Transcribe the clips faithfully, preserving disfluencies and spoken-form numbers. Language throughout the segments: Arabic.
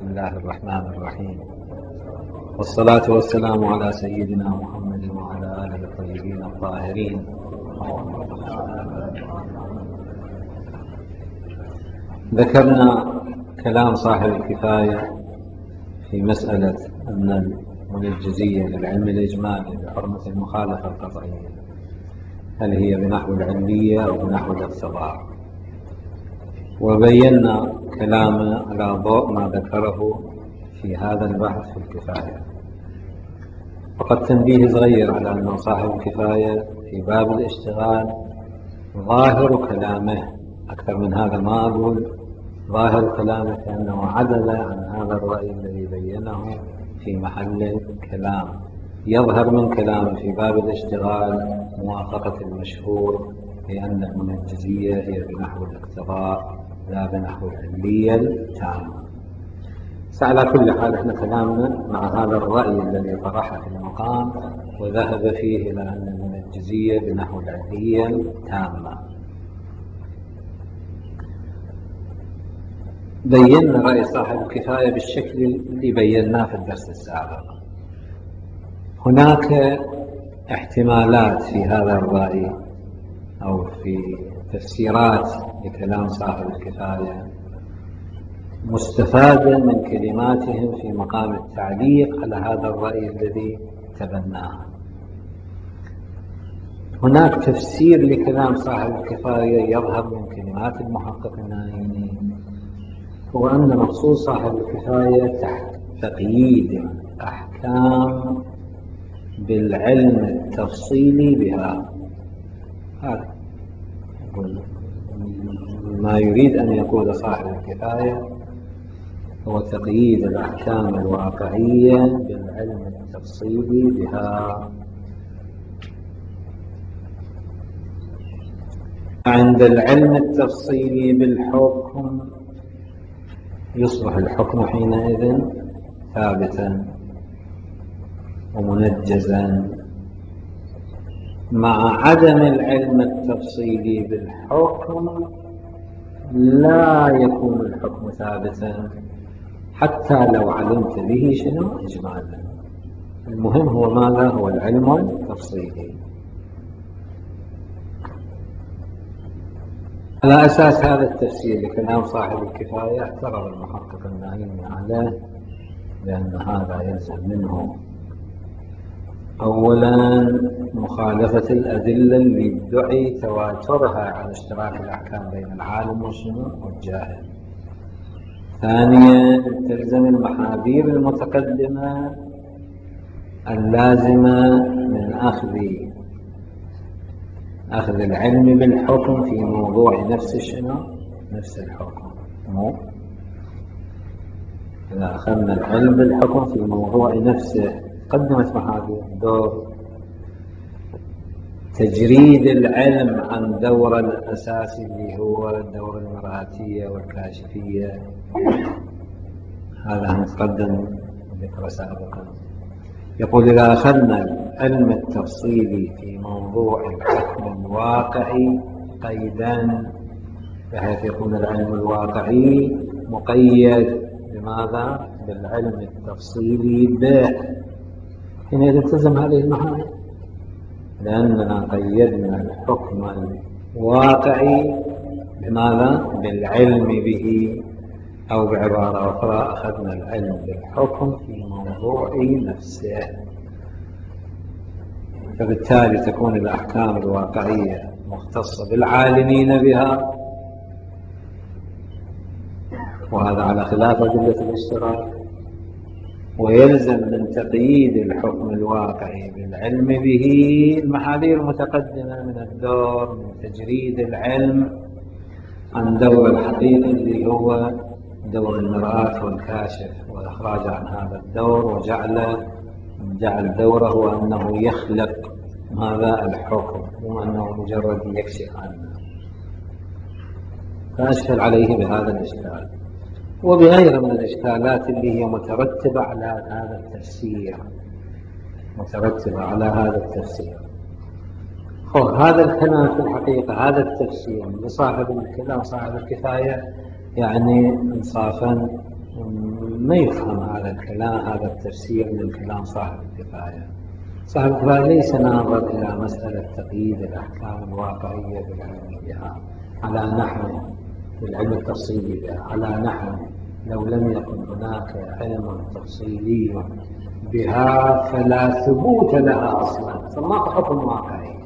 بسم الله الرحمن الرحيم، والصلاة والسلام على سيدنا محمد وعلى آله الطيبين الطاهرين. ذكرنا كلام صاحب الكفاية في مسألة أن المنجزية للعلم الإجمالي بحرمة المخالفة القطعية هل هي بنحو العلمية أو بنحو الاقتضاء، وبينا كلامه على ضوء ما ذكره في هذا البحث في الكفاية. فقد تنبيه صغير على أن صاحب الكفاية في باب الاشتغال ظاهر كلامه، أكثر من هذا ما أقول، ظاهر كلامه كأنه عدل عن هذا الرأي الذي بينه في محل الكلام. يظهر من كلامه في باب الاشتغال موافقة المشهور بأن المنجزية هي بنحو الاقتضاء لا بنحو العلية التامة. على كل حال احنا كلامنا مع هذا الرأي الذي طرحه في المقام وذهب فيه إلى أن المنجزية بنحو العلية التامة. بينا رأي صاحب الكفاية بالشكل اللي بيناه في الدرس السابق. هناك احتمالات في هذا الرأي أو في تفسيرات لكلام صاحب الكفاية مستفادة من كلماتهم في مقام التعليق على هذا الرأي الذي تبناه. هناك تفسير لكلام صاحب الكفاية يظهر من كلمات المحقق النائيني، هو أن مقصود صاحب الكفاية تحت تقييد أحكام بالعلم التفصيلي بها. هذا ما يريد أن يقول صاحب الكفاية هو تقييد الأحكام الواقعية بالعلم التفصيلي بها. عند العلم التفصيلي بالحكم يصبح الحكم حينئذ ثابتا ومنجزا. مع عدم العلم التفصيلي بالحكم لا يكون الحكم ثابتا حتى لو علمت به شنو إجمالا. المهم هو ماذا؟ هو العلم التفصيلي. على أساس هذا التفسير لكلام صاحب الكفاية اعترض المحقق النائيني عليه لأن هذا يلزم منه أولا مخالفة الأدلة اللي ادعي تواترها على اشتراك الأحكام بين العالم وشنو والجاهل. ثانيا تلزم المحاذير المتقدمة اللازمة من أخذ أخذ العلم بالحكم في موضوع نفس شنو نفس الحكم. مو إذا أخذنا العلم بالحكم في موضوع نفسه قدمت محاذير دور تجريد العلم عن دور الأساسي اللي هو دور المرآتية والكاشفية. هذا متقدم ذكر سابقا. يقول إذا أخذنا العلم التفصيلي في موضوع الحكم الواقعي قيدا بحيث يكون العلم الواقعي مقيد بماذا؟ بالعلم التفصيلي به، حينئذ تلزم هذه المحاذير لأننا قيدنا الحكم الواقعي بماذا؟ بالعلم به، أو بعبارة أخرى أخذنا العلم بالحكم في موضوع نفسه. فبالتالي تكون الأحكام الواقعية مختصة بالعالمين بها، وهذا على خلاف أدلة الاشتراك. ويلزم من تقييد الحكم الواقعي بالعلم به المحاذير المتقدمة من الدور من تجريد العلم عن دور الحقيقي اللي هو دور المرآة والكاشف، والإخراج عن هذا الدور وجعل جعل دوره أنه يخلق هذا الحكم وأنه مجرد يكشف عنه. فأشكل عليه بهذا الإشكال وبغير من الإشكالات اللي هي مترتبة على هذا التفسير مترتبة على هذا التفسير. هذا الكلام في الحقيقة هذا التفسير لصاحب الكلام صاحب الكفاية يعني إنصافا ما يفهم هذا الكلام، هذا التفسير من كلام صاحب الكفاية. صاحب الكفاية ليس ناظر إلى مسألة تقييد الأحكام الواقعية بالعلم بها على نحو العلم التفصيلي بها، على نحو لو لم يكن هناك علم تفصيلي بها فلا ثبوت لها أصلا، فما حكم واقعي.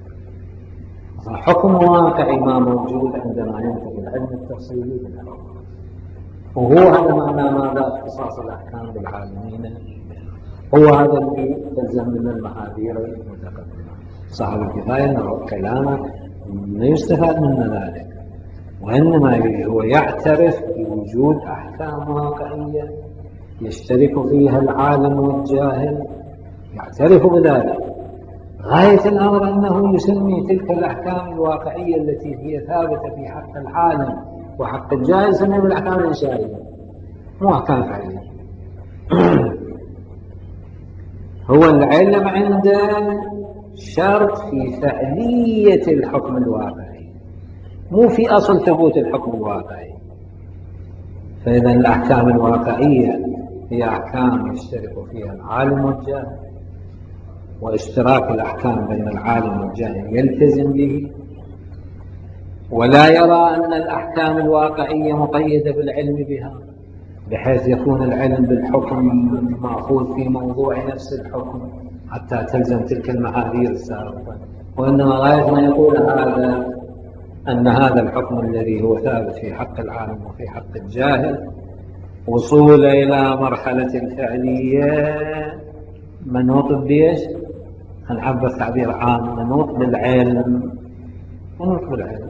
حكم واقعي ما موجود عندما ينتهي العلم التفصيلي بالحكم، وهو هذا معنى ماذا اختصاص الأحكام بالعالمين، هو هذا اللي تلزم من المحاذير المتقدمة. صاحب الكفاية أنه كلامه لا يستفاد من ذلك، وإنما هو يعترف بوجود أحكام واقعية يشترك فيها العالم والجاهل، يعترف بذلك. غاية الأمر أنه يسمي تلك الأحكام الواقعية التي هي ثابتة في حق العالم وحق الجاهل يسميها بالأحكام الإنشائية، مو أحكام فعلية. هو العلم عنده شرط في فعلية الحكم الواقعي، مو في أصل ثبوت الحكم الواقعي. فإذا الأحكام الواقعية هي أحكام يشترك فيها العالم والجاهل، واشتراك الأحكام بين العالم والجاهل يلتزم به، ولا يرى أن الأحكام الواقعية مقيدة بالعلم بها بحيث يكون العلم بالحكم مأخوذ في موضوع نفس الحكم حتى تلزم تلك المعاذير السابقة، وإنما غاية ما يقول هذا أن هذا الحكم الذي هو ثابت في حق العالم وفي حق الجاهل وصول إلى مرحلة الفعلية منوط بإيش؟ هنعبر تعبير عام، منوط بالعلم، منوط بالعلم.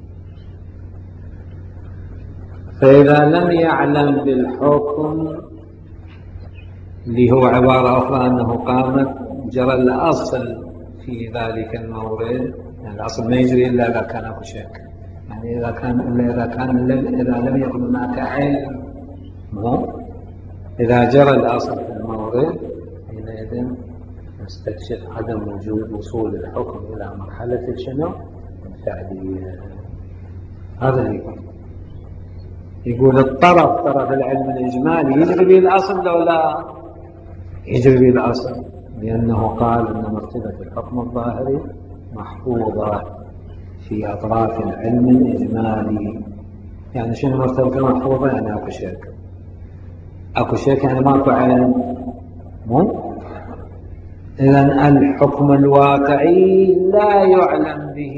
فإذا لم يعلم بالحكم اللي هو عبارة أخرى أنه قامت جرى الأصل في ذلك المورد، يعني الأصل ما يجري إلا إذا كان أكو شك، يعني إذا كان إلا إذا كان إذا لم يكن هناك علم، مو إذا جرى الأصل في المورد حينئذ نستكشف عدم وجود وصول الحكم إلى مرحلة شنو؟ الفعلية. هذا اللي يقول يقول الطرف طرف العلم الإجمالي يجري به الأصل لو لا يجري به الأصل، لأنه قال أن مرتبة الحكم الظاهري محفوظة في أطراف العلم الإجمالي. يعني شنو مرتبة محفوظة؟ يعني أكو شك، أكو شك يعني ماكو علم، مو إذن الحكم الواقعي لا يعلم به،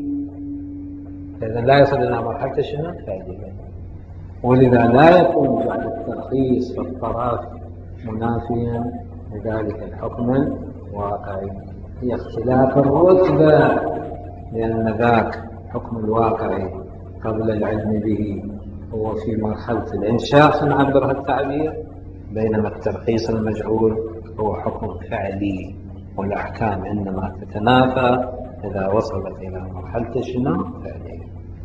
إذن لا يصل إلى مرحلة شنو؟ فعلية. ولذا لا يكون جعل الترخيص في الطرف منافيا لذلك الحكم الواقعي، هي اختلاف الرتبة، لأن ذاك حكم الواقعي قبل العلم به هو في مرحلة الإنشاء سنعبر هالتعبير، بينما الترخيص المجهول هو حكم فعلي، والأحكام إنما تتنافى إذا وصلت إلى مرحلة شنو؟ فعلية.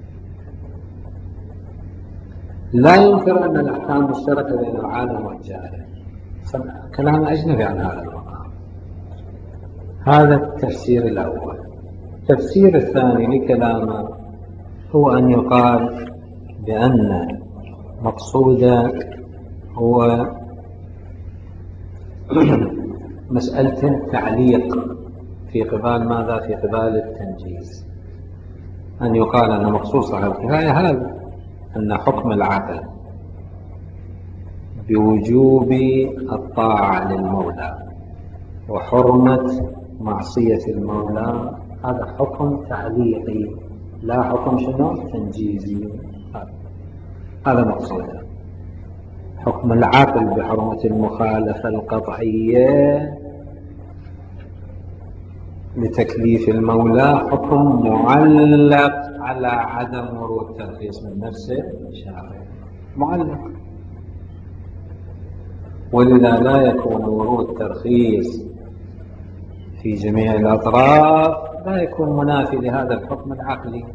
لا ينكر أن الأحكام مشتركة بين العالم والجاهل، كلام أجنبي عن هذا المقام. هذا التفسير الأول. التفسير الثاني لكلامه هو أن يقال بأن مقصوده هو مسألة التعليق في قبال ماذا؟ في قبال التنجيز. أن يقال أن مقصود صاحب الكفاية هذا، أن حكم العقل بوجوب الطاعة للمولى وحرمة معصية المولى هذا حكم تعليقي لا حكم شنو؟ تنجيزي. هذا مقصوده. حكم العقل بحرمة المخالفة القطعية لتكليف المولى حكم معلق على عدم ورود ترخيص من نفسه الشارع، معلق. ولذا لا يكون ورود ترخيص في جميع الأطراف لا يكون منافي لهذا الحكم العقلي،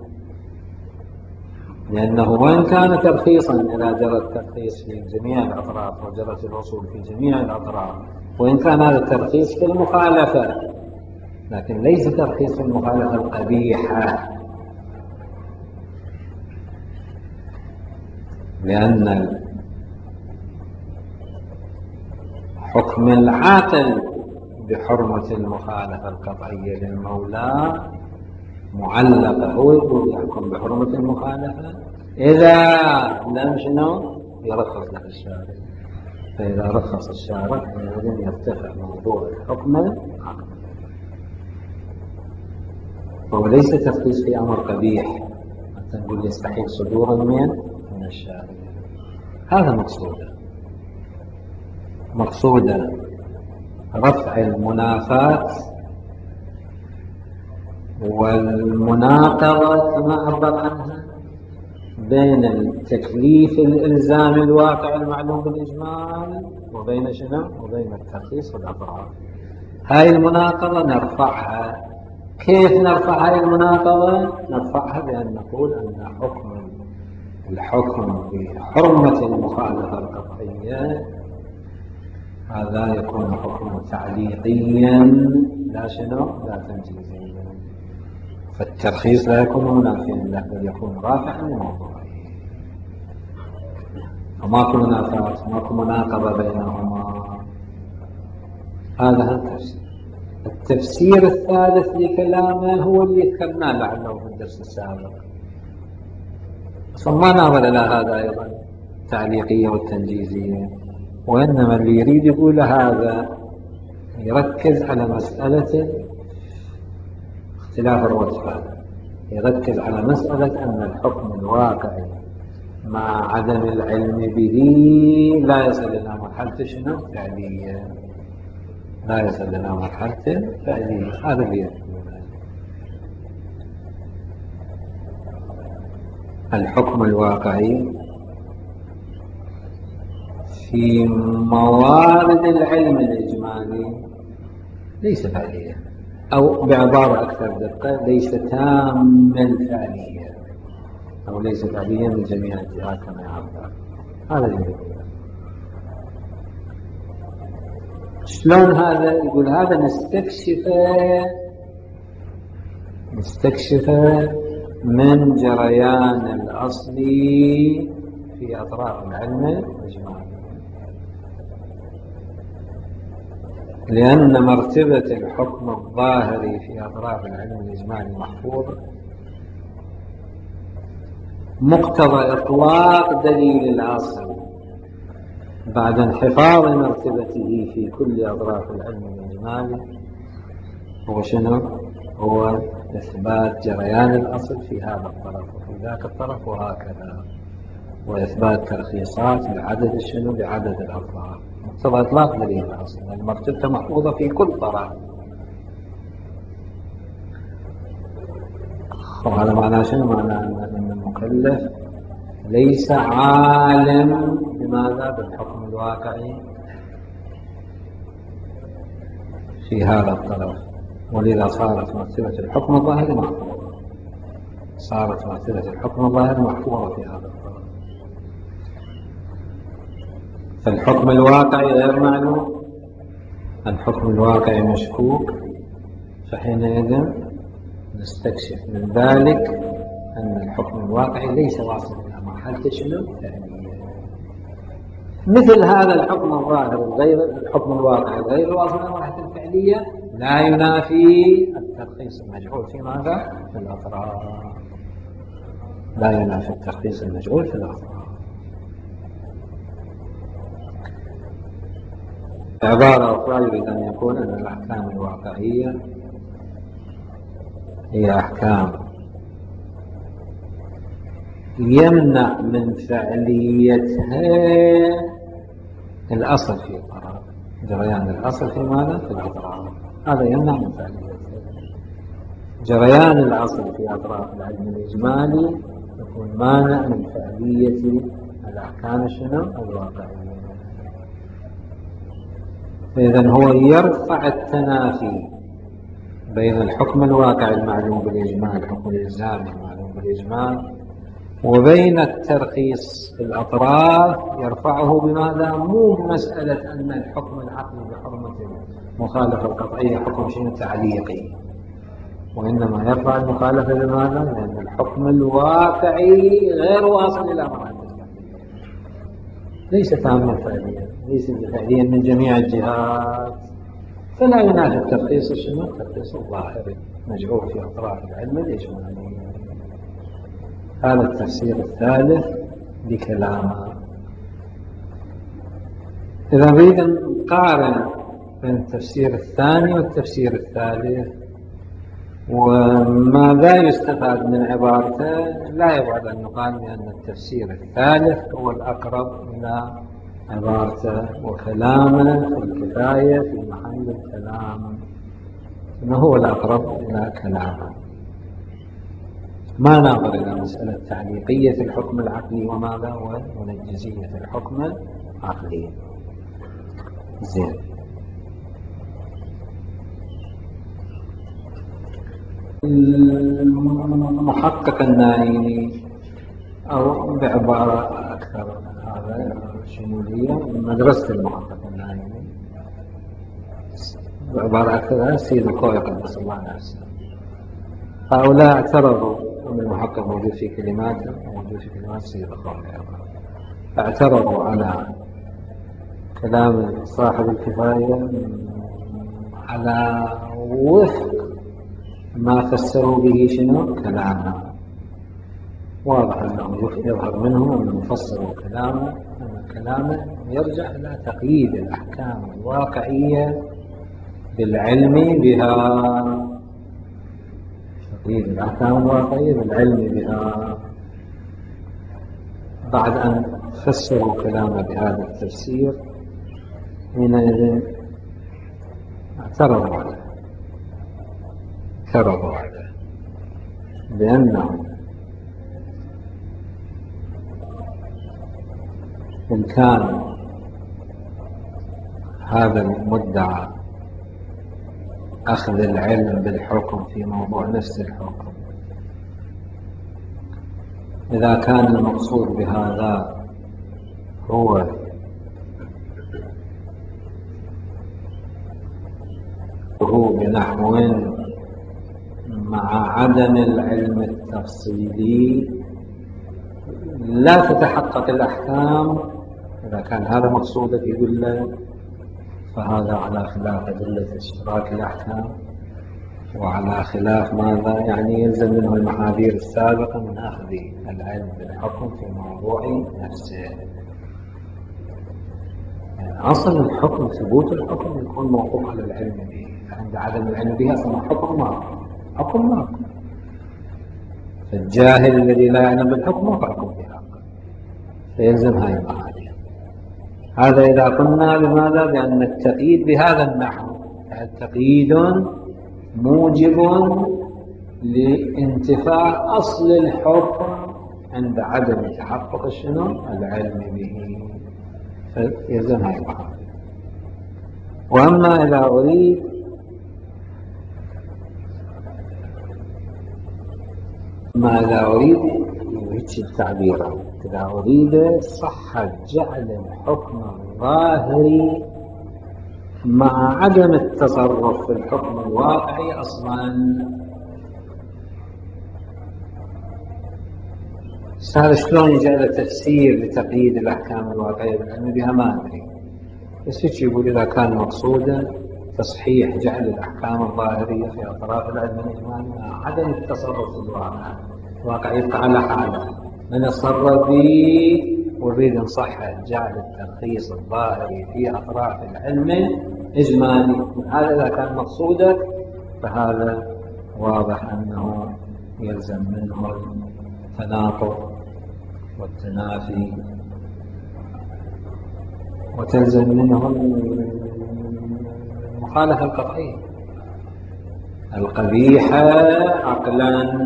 لأنه وإن كان ترخيصا إذا جرى الترخيص في جميع الأطراف وجرت الوصول في جميع الأطراف، وإن كان هذا الترخيص في المخالفة، لكن ليس ترخيص في المخالفة القبيحة، لأن حكم العاقل بحرمة المخالفة القطعية للمولى معلقة، هو يقول يحكم بحرمة المخالفة إذا لم شنو يرخص له الشارع. فإذا رخص الشارع حينئذ يرتفع موضوع الحكم العقلي. هو ليس ترخيص في أمر قبيح حتى نقول يستحيل صدورا من من الشارع. هذا مقصوده مقصوده رفع المنافاة والمناقضة كما عبر عنها بين التكليف الإلزامي الواقع المعلوم بالإجمال وبين شنو؟ وبين الترخيص والأضرار. هاي المناقضة نرفعها. كيف نرفع هاي المناقضة؟ نرفعها بأن نقول أن حكم الحكم بحرمة المخالفة القطعية هذا يكون حكما تعليقيا لا شنو؟ لا تنجيزيا. فالترخيص لا يكون منافيا له بل يكون رافعا لموضوعه. فماكو منافاة، ماكو مناقضة بينهما. هذا التفسير. التفسير الثالث لكلامه هو اللي ذكرناه لعله في الدرس السابق، ثم نظر إلى هذا أيضا التعليقية والتنجيزية، وإنما اللي يريد يقول هذا يركز على مسألة اختلاف الرتبة، يركز على مسألة أن الحكم الواقعي مع عدم العلم به لا يصل إلى مرحلة شنو؟ فعلية. لا يصل إلى مرحلة فعلية. هذا اللي يقول الحكم الواقعي في موارد العلم الإجمالي ليس فعلية، أو بعبارة أكثر دقة ليس تام الفعلية، أو ليس فعليا من جميع الجهات كما يعبر. هذا اللي يقول. شلون هذا؟ يقول هذا نستكشفه نستكشفه من جريان الأصلي في أطراف العلم الإجمالي، لأن مرتبة الحكم الظاهري في أطراف العلم الإجمالي محفوظة. مقتضى إطلاق دليل الأصل بعد انحفاظ مرتبته في كل أطراف العلم الإجمالي هو شنو؟ هو إثبات جريان الأصل في هذا الطرف وفي ذاك الطرف وهكذا، وإثبات ترخيصات بعدد شنو؟ بعدد الأطراف. مقتضى إطلاق دليل الأصل المرتبة محفوظة في كل طرف. وهذا معناه شنو؟ معناه أن المكلف ليس عالم بماذا؟ بالحكم الواقعي في هذا الطرف، ولذا صارت مرتبة الحكم الظاهري محفوظة. صارت مرتبة الحكم الظاهري محفوظة في هذا الطرف. فالحكم الواقعي غير معلوم، الحكم الواقعي مشكوك، فحينئذ نستكشف من ذلك أن الحكم الواقعي ليس واصل إلى مرحلة شنو؟ فعلية. مثل هذا الحكم الظاهر غير الحكم الواقعي غير واصل إلى مرحلة الفعلية لا ينافي الترخيص المجعول في ماذا؟ في الأطراف. لا ينافي الترخيص المجعول في الأطراف. بعبارة أخرى يريد أن يقول أن الأحكام الواقعية هي أحكام يمنع من فعليتها الأصل في الأطراف. جريان الأصل في ماذا؟ في الأطراف. هذا يمنع من فعليتها. جريان الأصل في أطراف العلم الإجمالي يكون مانع من فعلية الأحكام شنو؟ الواقعية. إذن هو يرفع التنافي بين الحكم الواقعي المعلوم بالإجمال، الحكم الإلزامي المعلوم بالإجمال، وبين الترخيص في الأطراف، يرفعه بماذا؟ مو مسألة أن الحكم العقلي بحرمة المخالفة القطعية حكم شنو؟ تعليقي، وإنما يرفع المخالفة بماذا؟ لأن الحكم الواقعي غير واصل إلى مرحلة. ليس تاما فعليا، ليس فعليا من جميع الجهات، فلا ينافي الترخيص شنو؟ الترخيص الظاهري مجعول في أطراف العلم الإجمالي. هذا التفسير الثالث لكلامه. إذا نريد نقارن بين التفسير الثاني والتفسير الثالث وماذا يستفاد من عبارته، لا يبعد أن نقال بأن التفسير الثالث هو الأقرب إلى عبارته وكلامه في الكفاية في محل الكلام، إنه هو الأقرب إلى كلامه. ما ناظر إلى مسألة تعليقية الحكم العقلي وماذا ومنجزية الحكم العقلي. زين. المحقق النائي أو بعبارة أكثر من هذا شمولية مدرسة المحقق النائي، بعبارة أكثر السيد الخوي قدس الله نفسه. هؤلاء اعترضوا، أن المحقق موجود في كلماته وموجود في كلمات السيد الخوي، اعترضوا على كلام صاحب الكفاية على وفق ما فسروا به شنو كلامه. واضح أنه يظهر منهم أنه فسروا كلامه أن كلامه يرجع إلى تقييد الأحكام الواقعية بالعلم بها، تقييد الأحكام الواقعية بالعلم بها. بعد أن فسروا كلامه بهذا التفسير حينئذ اعترضوا عليه اعترضوا عليه بأنه إن كان هذا المدعى أخذ العلم بالحكم في موضوع نفس الحكم، إذا كان المقصود بهذا هو هو بنحو مع عدم العلم التفصيلي لا تتحقق الأحكام، إذا كان هذا مقصودك يقول له فهذا على خلاف أدلة اشتراك الأحكام وعلى خلاف ماذا يعني يلزم منه المحاذير السابقة من أخذ العلم بالحكم في موضوع نفسه. يعني أصل الحكم ثبوت الحكم يكون موقوف على العلم به، عند عدم العلم به أصلا حكم ما حكم ما فالجاهل الذي لا يعلم بالحكم ما حكم بحق، فيلزم هاي المحاذير. هذا إذا قلنا لماذا؟ لأن التقييد بهذا النحو تقييد موجب لانتفاء أصل الحكم عند عدم تحقق شنو العلم به، فيلزم هاي المحاذير. وأما إذا أريد ما إذا أريد هيك التعبير، إذا أريد صحة جعل الحكم الظاهري مع عدم التصرف في الحكم الواقعي أصلا. هذا شلون يجعل تفسير لتقييد الأحكام الواقعية بالعلم بها ما أدري، بس هيك يقول إذا كان مقصودا تصحيح جعل الأحكام الظاهرية في أطراف العلم الإجمالي مع عدم التصرف في الواقع، الواقع يبقى على حاله من يتصرف به، ونريد نصحح جعل الترخيص الظاهري في أطراف العلم الإجمالي. هذا إذا كان مقصودك فهذا واضح أنه يلزم منه التناقض والتنافي، وتلزم منه المخالفة القطعية القبيحة عقلا.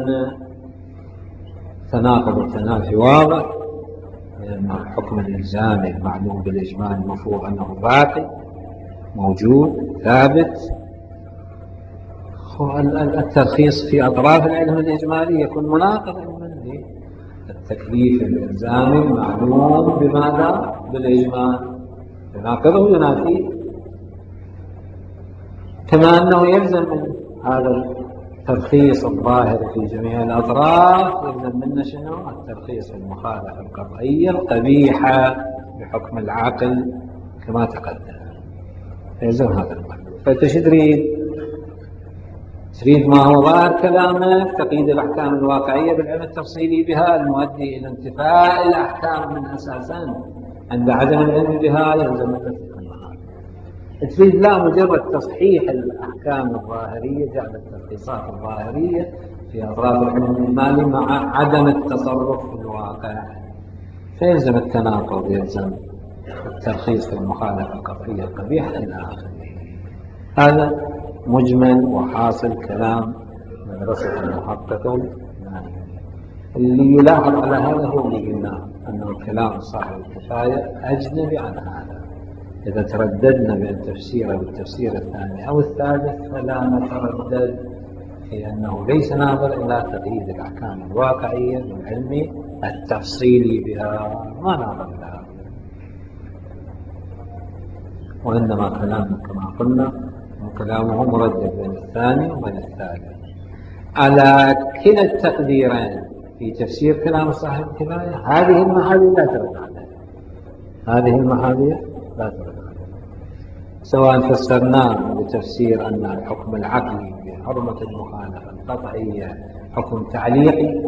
تناقض والتنافي واضح، لأن الحكم الإلزامي المعلوم بالإجمال المفروض أنه باقي موجود ثابت، الترخيص في أطراف العلم الإجمالي يكون مناقضا من التكليف الإلزامي المعلوم بماذا؟ بالإجمال، يناقضه ينافيه. كما أنه يلزم من هذا الترخيص الظاهر في جميع الأطراف يلزم منه شنو؟ الترخيص المخالفة القطعية القبيحة بحكم العقل كما تقدم، فيلزم هذا المطلوب. فأنت شو تريد؟ تريد ما هو ظاهر كلامك تقييد الأحكام الواقعية بالعلم التفصيلي بها المؤدي إلى انتفاء الأحكام من أساسا عند عدم العلم بها يلزم أن تكون هذا. تريد لا مجرد تصحيح الأحكام الظاهرية، جعل التلخيصات الظاهرية في أطراف العلم المالي مع عدم التصرف في الواقع، فيلزم التناقض، يلزم الترخيص في المخالفة القطعية القبيحة إلى آخره. هذا مجمل وحاصل كلام مدرسة المحقق المالي. اللي يلاحظ على هذا هو اللي قلنا أنه كلام صاحب الكفاية أجنبي عن هذا. إذا ترددنا بأن تفسيره بالتفسير الثاني أو الثالث فلا نتردد في أنه ليس ناظر إلى تقييد الأحكام الواقعية بالعلم التفصيلي بها، ما ناظر لها، وإنما كلامه كما قلنا كلامه مردد بين الثاني وبين الثالث على كلا التقديرين. في تفسير كلام صاحب الكفاية هذه المحاذير لا ترد عليها، هذه المحاذير لا ترد عليها، سواء فسرناه بتفسير أن الحكم العقلي بحرمة المخالفة القطعية حكم تعليقي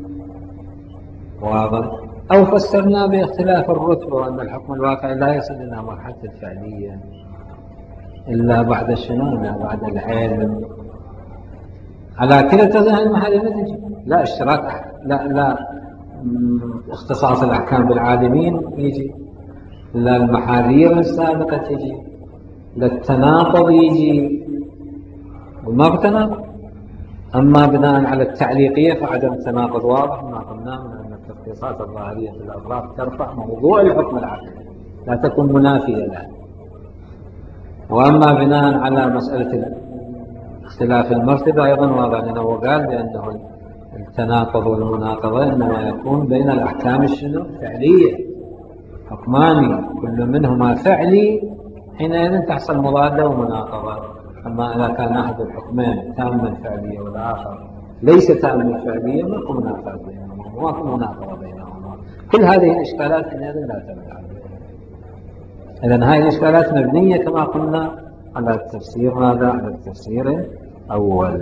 واضح، أو فسرناه باختلاف الرتبة وأن الحكم الواقعي لا يصل إلى مرحلة الفعلية إلا بعد شنو؟ إلا بعد العلم. على كلا تظهر المحاذير لا تجي، لا اشتراك، لا لا اختصاص الأحكام بالعالمين يجي، لا المحاذير السابقة تجي، لا التناقض يجي، وما بتناقض. أما بناء على التعليقية فعدم التناقض واضح، ما قلنا من أن التخصيصات الظاهرية في الأطراف ترفع موضوع الحكم العقلي لا تكون منافية له. وأما بناء على مسألة اختلاف المرتبة أيضا واضح لنا، وقال بأنه التناقض والمناقضة إنما يكون بين الأحكام الشنو؟ فعلية، حكمان كل منهما فعلي، حينئذ تحصل مضادة ومناقضة. أما إذا كان أحد الحكمين تاما الفعلية والآخر ليس تاما الفعلية ماكو منافاة بينهما وماكو مناقضة بينهما. كل هذه الإشكالات حينئذ لا تبدأ. إذن هذه الإشكالات مبنية كما قلنا على التفسير ماذا؟ على التفسير الأول.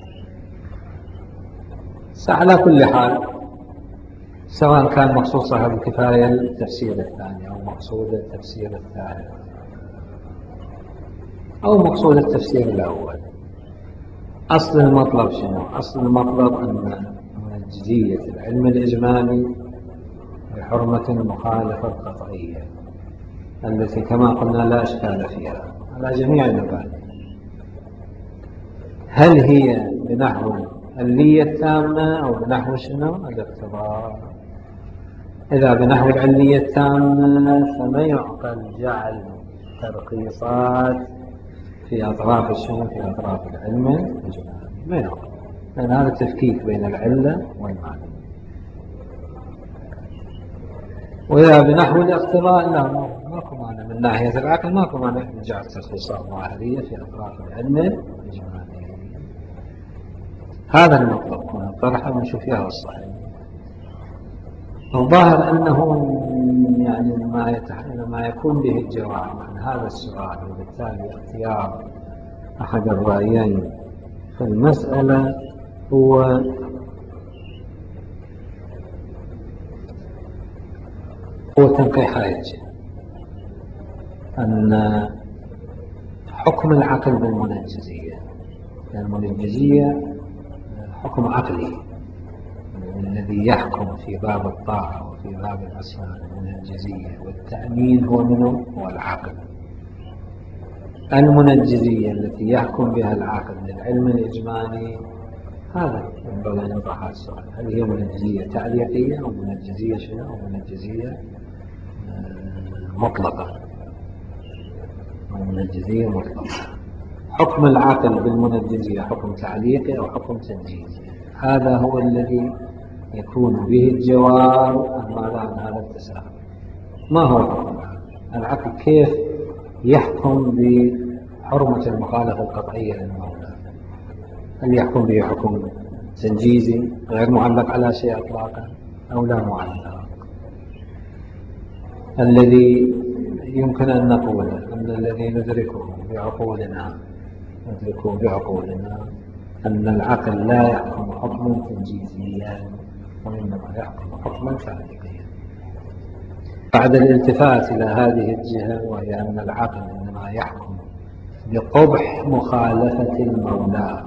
على كل حال سواء كان مقصود صاحب الكفاية التفسير الثاني أو مقصود التفسير الثالث أو مقصود التفسير الأول، أصل المطلب شنو؟ أصل المطلب أن منجزية العلم الإجمالي بحرمة المخالفة القطعية التي كما قلنا لا إشكال فيها على جميع المبادئ. هل هي بنحو العلية التامة أو بنحو شنو؟ الاقتضاء. إذا بنحو العلية التامة فما يعقل جعل ترخيصات في أطراف الشنو؟ في أطراف العلم الإجمالي، ما يعقل، لأن هذا تفكيك بين العلة والمعنى. وإذا بنحو الاقتضاء لا، ماكو مانع من ناحية العقل، ماكو مانع من جعل ترخيصات ظاهرية في أطراف العلم الإجمالي. هذا المطلب من الطرح ونشوف فيها الصحيح. الظاهر أنه يعني ما يتحمل ما يكون به الجواب عن هذا السؤال، وبالتالي اختيار أحد الرأيين في المسألة هو هو تنقيح حاجة أن حكم العقل بالمنجزية، المنجزية حكم عقلي الذي يحكم في باب الطاعة وفي باب العصيان المنجزية، والتأمين هو منه هو العقل. المنجزية التي يحكم بها العقل للعلم الإجمالي هذا ينبغي أن يطرح السؤال، هل هي منجزية تعليقية أو منجزية شنو أو منجزية مطلقة أو منجزية مطلقة. حكم العقل بالمنجزية حكم تعليقي أو حكم تنجيزي، هذا هو الذي يكون به الجواب عن ماذا؟ عن هذا التساؤل. ما هو حكم العقل؟ العقل كيف يحكم بحرمة المخالفة القطعية للمولى؟ هل يحكم به حكم تنجيزي غير معلق على شيء إطلاقا أو لا معلق؟ الذي يمكن أن نقول أن الذي ندركه بعقولنا ندركه بعقولنا أن العقل لا يحكم حكما تنجيزيا وإنما يحكم حكما تعليقيا. بعد الالتفات إلى هذه الجهة، وهي أن العقل إنما يحكم بقبح مخالفة المولى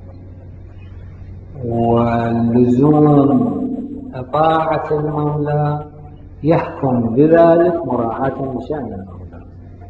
ولزوم طاعة المولى، يحكم بذلك مراعاة لشأن المولى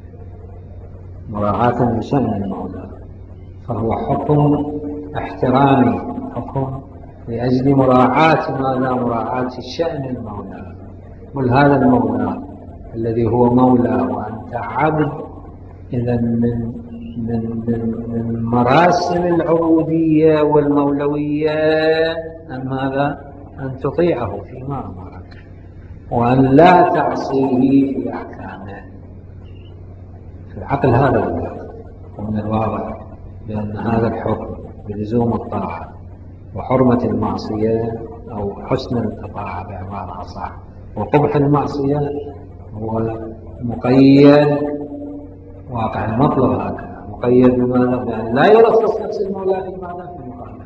مراعاة لشأن المولى فهو حكم احترامي، حكم لأجل مراعاة ماذا؟ مراعاة شأن المولى. ولهذا المولى الذي هو مولى وأنت عبد، إذا من من من من مراسم العبودية والمولوية أن ماذا؟ أن تطيعه فيما أمرك وأن لا تعصيه في أحكامه. في العقل هذا الواقع، ومن الواضح بأن هذا الحكم بلزوم الطاعة وحرمة المعصية أو حسن الطاعة بعبارة أصح وقبح المعصية هو مقيد، واقع المطلب هكذا مقيد بماذا؟ بأن لا يرخص نفس المولى في ماذا؟ في المخالفة،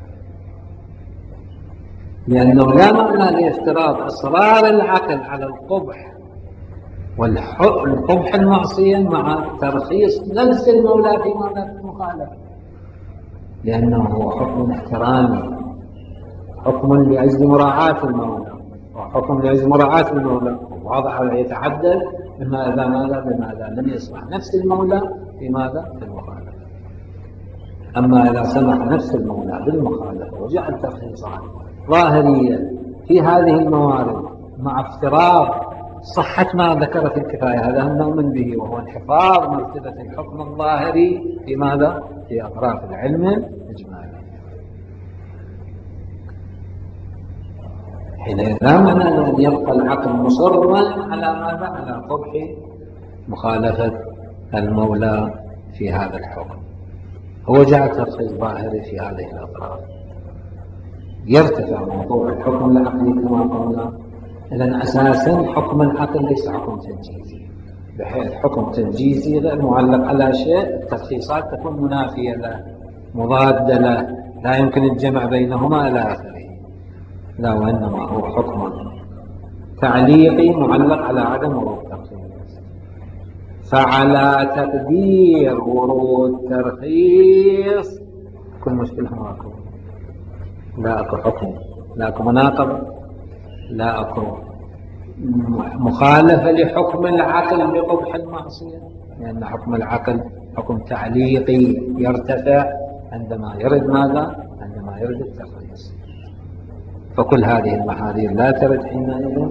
لأنه لا معنى لافتراض إصرار العقل على القبح والقبح المعصية مع ترخيص نفس المولى في ماذا؟ في المخالفة، لأنه هو حكم احترامي، حكم لأجل مراعاة المولى وحكم لأجل مراعاة المولى. واضح هذا يتعدد بما إذا ماذا؟ بماذا لم يسمح نفس المولى في ماذا؟ في المخالفة. أما إذا سمح نفس المولى بالمخالفة وجعل ترخيصا ظاهريا في هذه الموارد مع افتراض صحة ما ذكر في الكفاية، هذا نؤمن به، وهو انحفاظ مرتبة الحكم الظاهري في ماذا؟ في أطراف العلم الإجمالي. حينئذ لا معنى أن يبقى العقل مصرا على ماذا؟ على قبح مخالفة المولى في هذا الحكم. هو جعل ترخيص ظاهري في هذه الأطراف، يرتفع موضوع الحكم العقلي كما قلنا. إذن أساسا حكم العقل ليس حكم تنجيزي، بحيث حكم تنجيزي غير معلق على شيء، الترخيصات تكون منافية له مضادة له، لا يمكن الجمع بينهما إلى آخره. لا، وإنما هو حكم تعليقي معلق على عدم ورود ترخيص. فعلى تقدير ورود ترخيص كل مشكلة ماكو، لا أكو حكم، لا أكو مناقض، لا أكو مخالفة لحكم العقل بقبح المعصية، لأن حكم العقل حكم تعليقي يرتفع عندما يرد ماذا؟ عندما يرد الترخيص. فكل هذه المحاذير لا ترد حينئذ،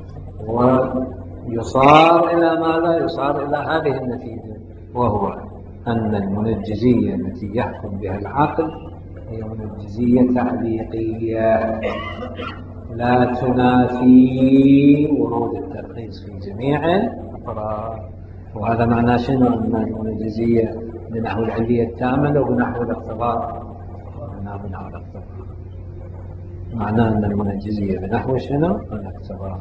ويصار إلى ماذا؟ يصار إلى هذه النتيجة، وهو أن المنجزية التي يحكم بها العقل هي منجزية تعليقية لا تنافي ورود الترخيص في جميع الأطراف. وهذا معناه شنو؟ أن المنجزية بنحو العلية التامة أو بنحو الاقتضاء؟ بنحو الاقتضاء. معناه أن المنجزية بنحو شنو؟ الاقتضاء.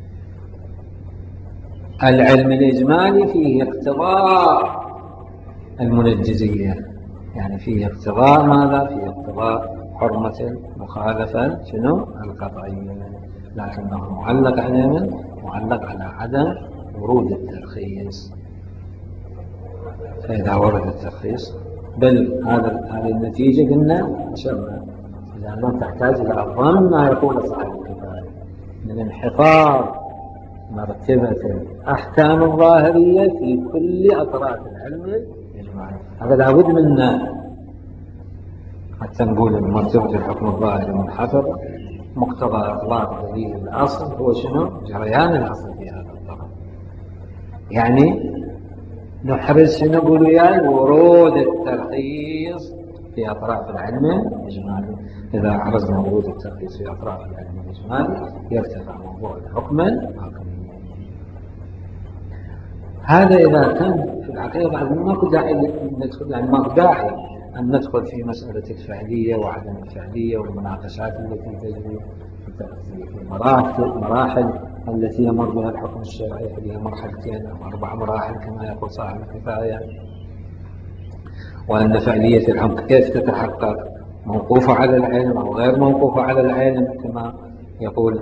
العلم الإجمالي فيه اقتضاء المنجزية، يعني فيه اقتضاء ماذا؟ فيه اقتضاء حرمة المخالفة شنو؟ القطعية، لكنه معلق على من؟ معلق على عدم ورود الترخيص. فإذا ورد الترخيص بل هذا هذه النتيجة قلنا أشرنا لأنه تحتاج إلى أظن ما يقول صاحب الكفاية من انحفاظ مرتبة الأحكام الظاهرية في كل أطراف العلم الإجمالي. هذا لابد منا حتى نقول أن مرتبة الحكم الظاهري منحفظة. مقتضى إطلاق دليل الأصل هو شنو؟ جريان الأصل في هذا الطرف، يعني نحرز شنو نقول وياي؟ ورود الترخيص في أطراف العلم الإجمالي. إذا حرزنا ورود الترخيص في أطراف العلم الإجمالي يرتفع موضوع الحكم العقلي. هذا إذا كان في الحقيقة ماكو داعي ندخل، يعني ماكو داعي أن ندخل في مسألة الفعلية وعدم الفعلية والمناقشات التي تجري في مراحل مراحل التي يمر بها الحكم الشرعي، هي مرحلتين أو أربع مراحل كما يقول صاحب الكفاية. وأن فعلية الحكم كيف تتحقق؟ موقوفة على العلم أو غير موقوفة على العلم، كما يقول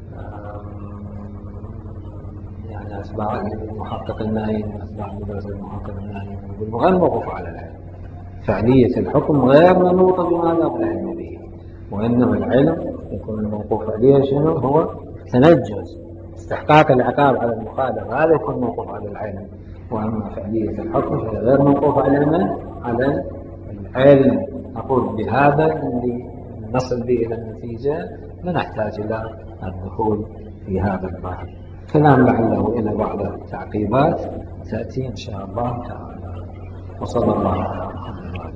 يعني أتباع المحقق النايم وأتباع مدرسة المحقق النايم، يقول غير موقوفة على العلم. فعلية الحكم غير منوطة بما لا علم به، وإنما العلم يكون الموقوف عليه شنو هو؟ تنجز استحقاق العقاب على المخالف، هذا يكون موقوف على العلم. وأما فعلية الحكم فهي غير موقوف على العلم على العلم. أقول بهذا اللي نصل به إلى النتيجة لا نحتاج إلى الدخول في هذا البحث. كلام لعله إلى بعض التعقيبات تأتي إن شاء الله تعالى. وصلى الله على محمد.